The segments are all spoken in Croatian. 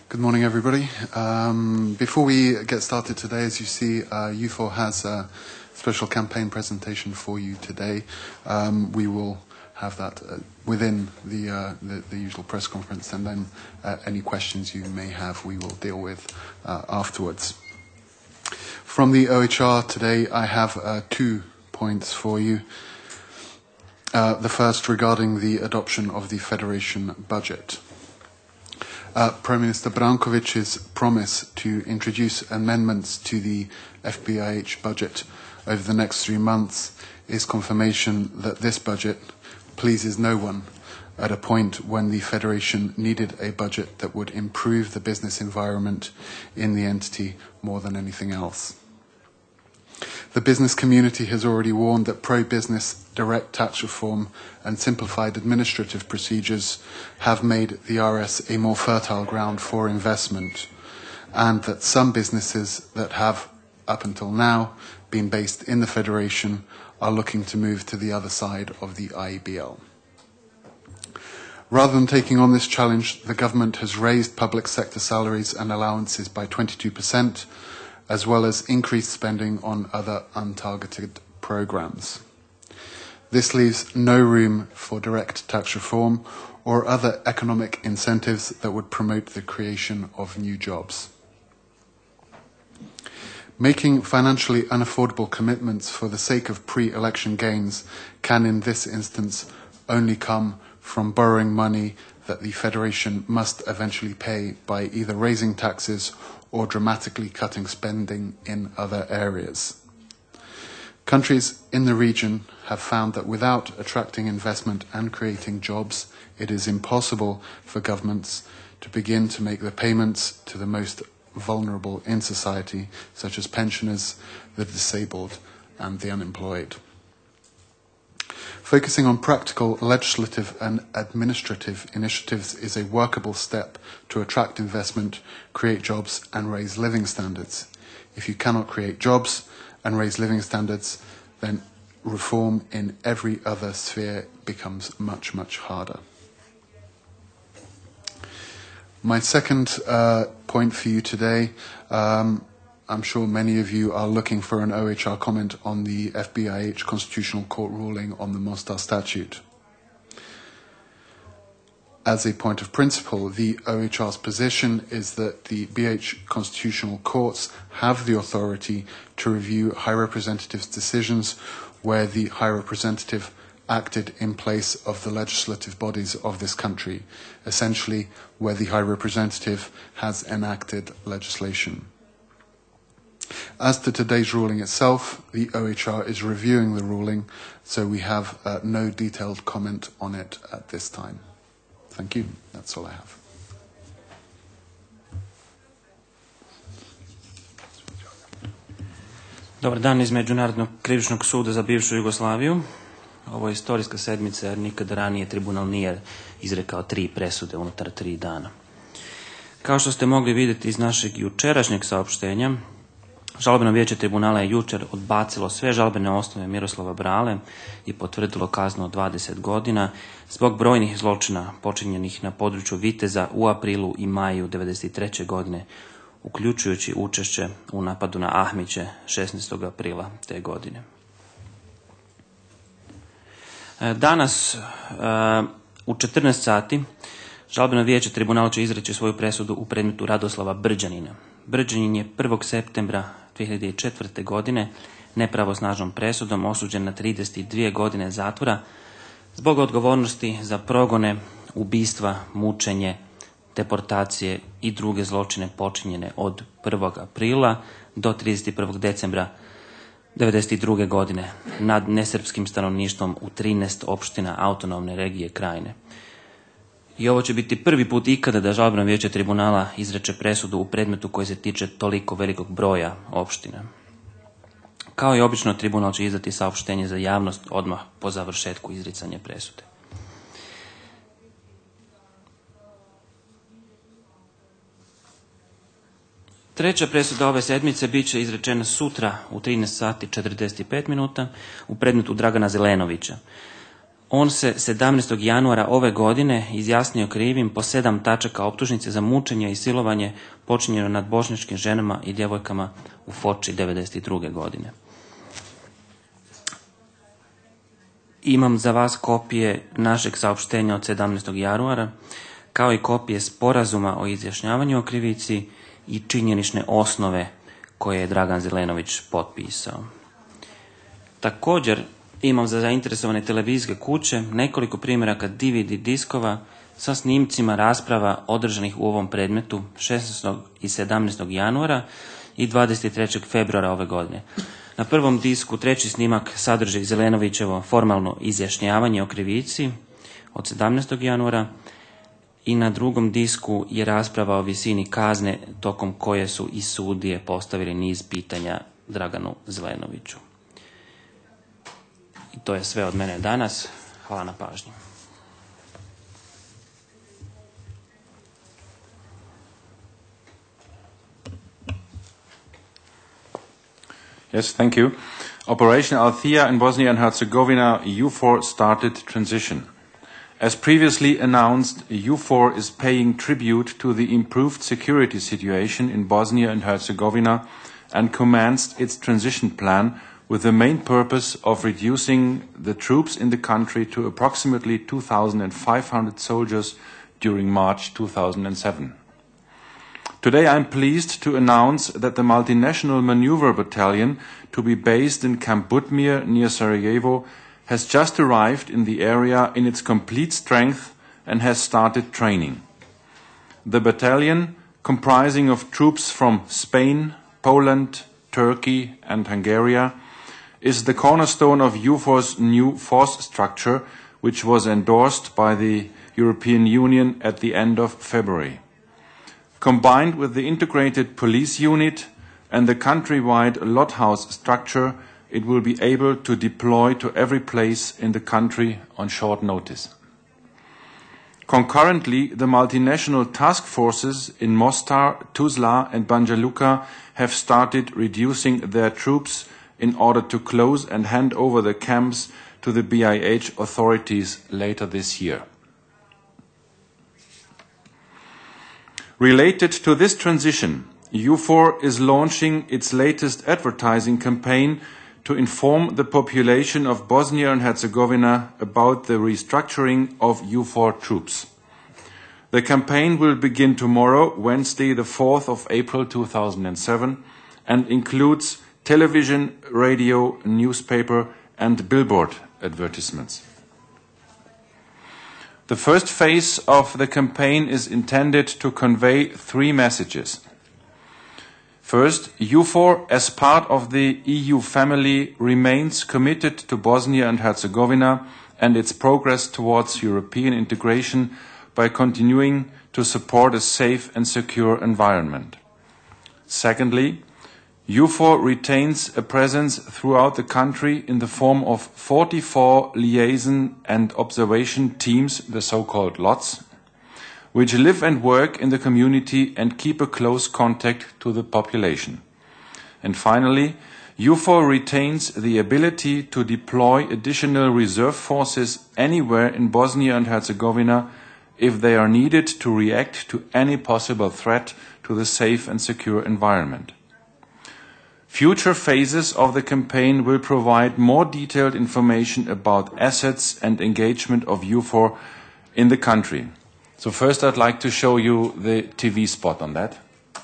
Good morning, everybody. Before we get started today, as you see, U4 has a special campaign presentation for you today. We will have that within the usual press conference, and then any questions you may have we will deal with afterwards. From the OHR today, I have 2 points for you. The first regarding the adoption of the Federation budget. Prime Minister Branković's promise to introduce amendments to the FBIH budget over the next 3 months is confirmation that this budget pleases no one at a point when the Federation needed a budget that would improve the business environment in the entity more than anything else. The business community has already warned that pro-business direct tax reform and simplified administrative procedures have made the RS a more fertile ground for investment, and that some businesses that have, up until now, been based in the Federation are looking to move to the other side of the IEBL. Rather than taking on this challenge, the government has raised public sector salaries and allowances by 22%, as well as increased spending on other untargeted programs. This leaves no room for direct tax reform or other economic incentives that would promote the creation of new jobs. Making financially unaffordable commitments for the sake of pre-election gains can in this instance only come from borrowing money that the Federation must eventually pay by either raising taxes or dramatically cutting spending in other areas. Countries in the region have found that without attracting investment and creating jobs, it is impossible for governments to begin to make the payments to the most vulnerable in society, such as pensioners, the disabled, and the unemployed. Focusing on practical legislative and administrative initiatives is a workable step to attract investment, create jobs, and raise living standards. If you cannot create jobs and raise living standards, then reform in every other sphere becomes much, much harder. My second point for you today, I'm sure many of you are looking for an OHR comment on the FBIH Constitutional Court ruling on the Mostar Statute. As a point of principle, the OHR's position is that the BH constitutional courts have the authority to review High Representative's decisions where the High Representative acted in place of the legislative bodies of this country, essentially where the High Representative has enacted legislation. As to today's ruling itself, the OHR is reviewing the ruling, so we have no detailed comment on it at this time. Thank you. That's all I have. Dobar dan iz Međunarodnog krivičnog suda za bivšu Jugoslaviju. Ovo je istorijska sedmica jer nikad ranije tribunal nije izrekao 3 presude unutar 3 dana. Kao što ste mogli vidjeti iz našeg jučerašnjeg saopštenja, Žalbeno vijeće tribunala je jučer odbacilo sve žalbene osnove Miroslava Brale i potvrdilo kaznu od 20 godina zbog brojnih zločina počinjenih na području Viteza u aprilu i maju 1993. godine, uključujući učešće u napadu na Ahmiće 16. aprila te godine. Danas u 14 sati Žalbeno vijeće tribunala će izreći svoju presudu u predmetu Radoslava Brđanina. Brđanin je 1. septembra 2004. godine nepravosnažnom presudom osuđen na 32 godine zatvora zbog odgovornosti za progone, ubistva, mučenje, deportacije i druge zločine počinjene od 1. aprila do 31. decembra 1992. godine nad nesrpskim stanovništvom u 13 opština autonomne regije Krajine. I ovo će biti prvi put ikada da Žalbeno vijeće tribunala izreče presudu u predmetu koji se tiče toliko velikog broja opština. Kao i obično, tribunal će izdati saopštenje za javnost odmah po završetku izricanja presude. Treća presuda ove sedmice bit će izrečena sutra u 13 sati 45 minuta u predmetu Dragana Zelenovića. On se 17. januara ove godine izjasnio krivim po 7 tačaka optužnice za mučenje i silovanje počinjeno nad bošnjačkim ženama i djevojkama u Foči 1992. godine. Imam za vas kopije našeg saopštenja od 17. januara, kao i kopije sporazuma o izjašnjavanju o krivici i činjenične osnove koje je Dragan Zelenović potpisao. Također imam za zainteresovane televizijske kuće nekoliko primjeraka DVD diskova sa snimcima rasprava održanih u ovom predmetu 16. i 17. januara i 23. februara ove godine. Na prvom disku treći snimak sadrži Zelenovićevo formalno izjašnjavanje o krivici od 17. januara i na drugom disku je rasprava o visini kazne tokom koje su i sudije postavili niz pitanja Draganu Zelenoviću. I to je sve od mene danas. Hvala na pažnji. Yes, thank you. Operation Althea in Bosnia and Herzegovina, EUFOR started transition. As previously announced, EUFOR is paying tribute to the improved security situation in Bosnia and Herzegovina and commenced its transition plan with the main purpose of reducing the troops in the country to approximately 2,500 soldiers during March 2007. Today I am pleased to announce that the multinational maneuver battalion to be based in Camp Butmir near Sarajevo has just arrived in the area in its complete strength and has started training. The battalion, comprising of troops from Spain, Poland, Turkey and Hungary, is the cornerstone of EUFOR's new force structure, which was endorsed by the European Union at the end of February. Combined with the integrated police unit and the countrywide lot house structure, it will be able to deploy to every place in the country on short notice. Concurrently, the multinational task forces in Mostar, Tuzla and Banja Luka have started reducing their troops in order to close and hand over the camps to the BiH authorities later this year. Related to this transition, EUFOR is launching its latest advertising campaign to inform the population of Bosnia and Herzegovina about the restructuring of EUFOR troops. The campaign will begin tomorrow, Wednesday, the 4th of April 2007, and includes television, radio, newspaper, and billboard advertisements. The first phase of the campaign is intended to convey 3 messages. First, EUFOR, as part of the EU family, remains committed to Bosnia and Herzegovina and its progress towards European integration by continuing to support a safe and secure environment. Secondly, EUFOR retains a presence throughout the country in the form of 44 liaison and observation teams, the so-called LOTS, which live and work in the community and keep a close contact to the population. And finally, EUFOR retains the ability to deploy additional reserve forces anywhere in Bosnia and Herzegovina if they are needed to react to any possible threat to the safe and secure environment. Future phases of the campaign will provide more detailed information about assets and engagement of EUFOR in the country. So first I'd like to show you the TV spot on that.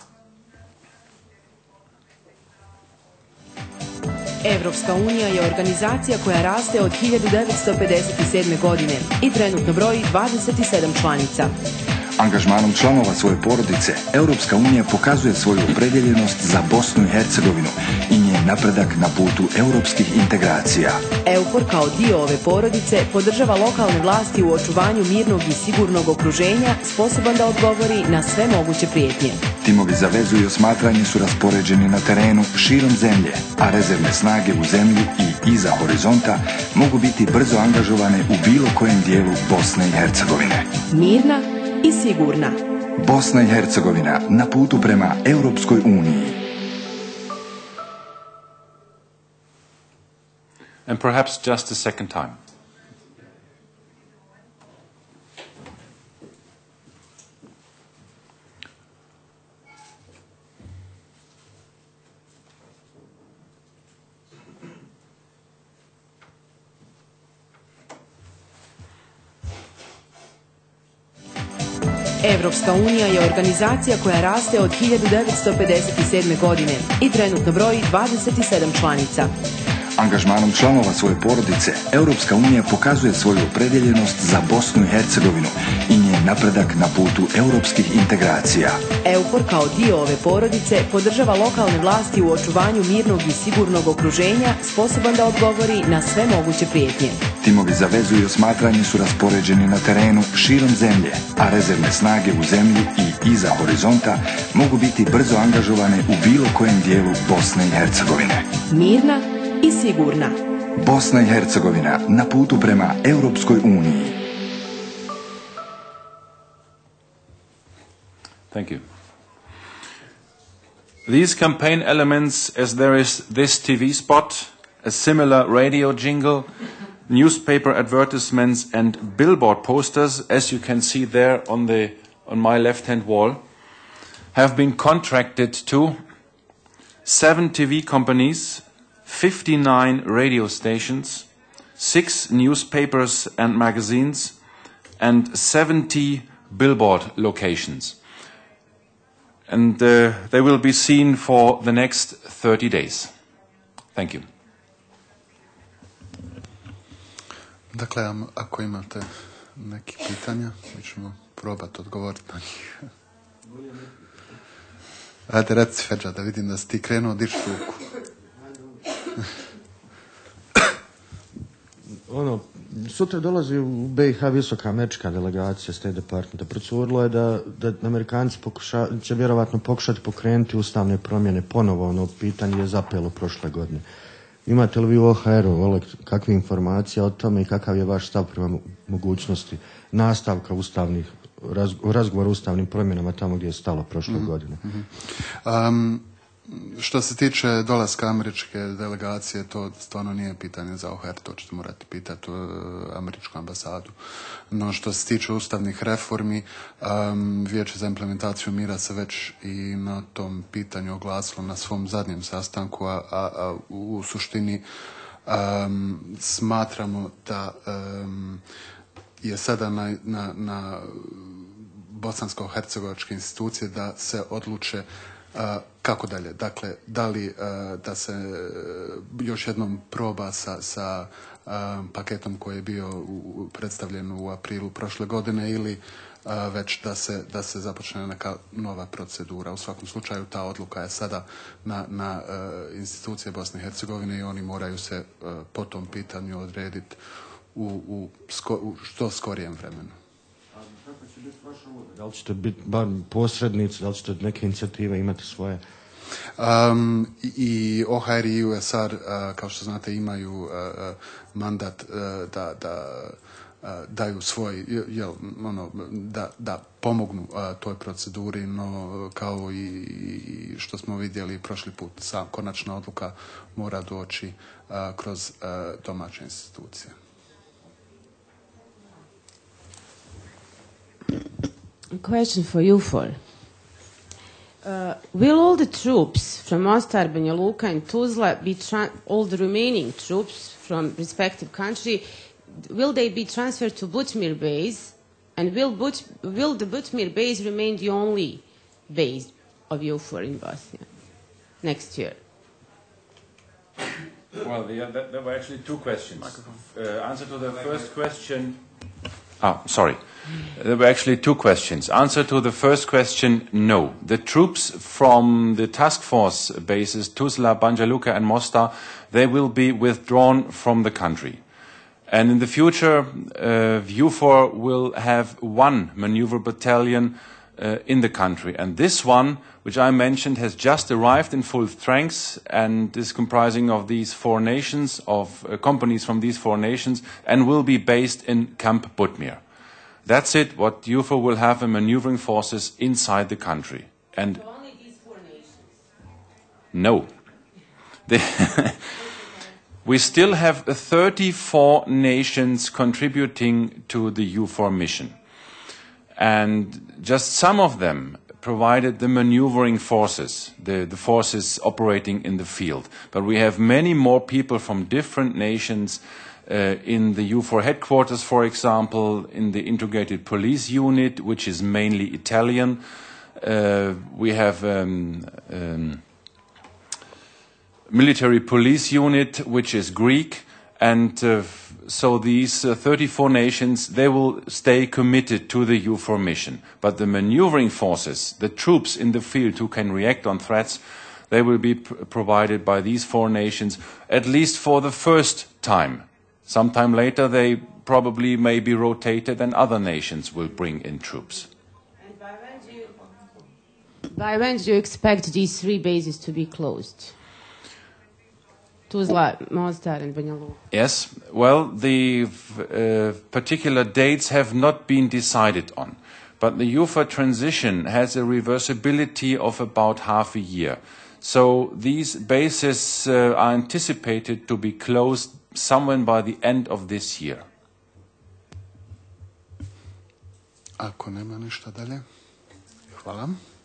Evropska unija je organizacija koja raste od 1957. godine i trenutno broji 27 članica. Angažmanom članova svoje porodice, Europska unija pokazuje svoju opredjeljenost za Bosnu i Hercegovinu i njen napredak na putu europskih integracija. EUFOR kao dio ove porodice podržava lokalne vlasti u očuvanju mirnog i sigurnog okruženja, sposoban da odgovori na sve moguće prijetnje. Timovi za vezu i osmatranje su raspoređeni na terenu širom zemlje, a rezervne snage u zemlji i iza horizonta mogu biti brzo angažovane u bilo kojem dijelu Bosne i Hercegovine. Mirna i sigurna. Bosna i Hercegovina na putu prema Europskoj uniji. And perhaps just a second time. Evropska unija je organizacija koja raste od 1957. godine i trenutno broji 27 članica. Angažmanom članova svoje porodice, Europska unija pokazuje svoju opredjeljenost za Bosnu i Hercegovinu i njen napredak na putu europskih integracija. EUFOR kao dio ove porodice podržava lokalne vlasti u očuvanju mirnog i sigurnog okruženja sposoban da odgovori na sve moguće prijetnje. Timovi za vezu i osmatranje su raspoređeni na terenu širom zemlje, a rezervne snage u zemlji i iza horizonta mogu biti brzo angažovane u bilo kojem dijelu Bosne i Hercegovine. Mirna i sigurna. Bosna i Hercegovina na putu prema Europskoj uniji. Thank you. These campaign elements, as there is this TV spot, a similar radio jingle, newspaper advertisements and billboard posters, as you can see there on my left-hand wall, have been contracted to 7 TV companies, 59 radio stations, 6 newspapers and magazines, and 70 billboard locations. And they will be seen for the next 30 days. Thank you. Dakle, ako imate neki pitanja, mi ćemo probati odgovoriti na njih. Ajde, reci Feđa, da vidim da si ti krenuo dići ruku. Sutra dolazi u BiH visoka američka delegacija State Departmenta. Procurilo je da Amerikanci će vjerovatno pokušati pokrenuti ustavne promjene ponovo. Pitanje je zapelo prošle godine. Imate li vi u OHR-u kakve informacije o tome i kakav je vaš stav prema mogućnosti nastavka razgovora o ustavnim promjenama tamo gdje je stalo prošle godine? Što se tiče dolaska američke delegacije, to stvarno nije pitanje za OHR, to ćete morati pitati američku ambasadu. No što se tiče ustavnih reformi, Vijeće za implementaciju mira se već i na tom pitanju oglasilo na svom zadnjem sastanku, a u suštini smatramo da je sada na bosansko-hercegovačke institucije da se odluče kako dalje. Dakle, da li da se još jednom proba sa paketom koji je bio predstavljen u aprilu prošle godine ili već da se započne neka nova procedura. U svakom slučaju ta odluka je sada na institucije Bosne i Hercegovine i oni moraju se po tom pitanju odrediti u što skorijem vremenu. Da li ćete biti bar posrednici, da li ćete neke inicijative imati svoje? I OHR i USR, kao što znate, imaju mandat da daju svoj, da pomognu toj proceduri, no kao i što smo vidjeli prošli put, konačna odluka mora doći kroz domaće institucije. Question for you four. Will all the troops from Mostar, Banja Luka and Tuzla all the remaining troops from respective country, will they be transferred to Butmir base, and will the Butmir base remain the only base of EUFOR in Bosnia next year? Well, there were actually 2 questions. Answer to the first question. Sorry. There were actually 2 questions. Answer to the first question, no. The troops from the task force bases, Tuzla, Banja Luka and Mostar, they will be withdrawn from the country. And in the future, EUFOR will have 1 maneuver battalion in the country. And this one, which I mentioned, has just arrived in full strength and is comprising of these 4 nations, of companies from these 4 nations, and will be based in Camp Butmir. That's it. What EUFOR will have in maneuvering forces inside the country. And So only these 4 nations? no. We still have 34 nations contributing to the EUFOR mission. And just some of them provided the maneuvering forces, the forces operating in the field. But we have many more people from different nations in the U4 headquarters, for example, in the integrated police unit, which is mainly Italian. We have military police unit, which is Greek, and so these 34 nations, they will stay committed to the U4 mission. But the maneuvering forces, the troops in the field who can react on threats, they will be provided by these 4 nations, at least for the first time. Sometime later, they probably may be rotated and other nations will bring in troops. And by when do you expect these 3 bases to be closed? Tuzla, Mostar and Banja Luka. Yes, well, the particular dates have not been decided on, but the UFA transition has a reversibility of about half a year. So these bases are anticipated to be closed somewhere by the end of this year. Ako nema ništa dalje, hvala.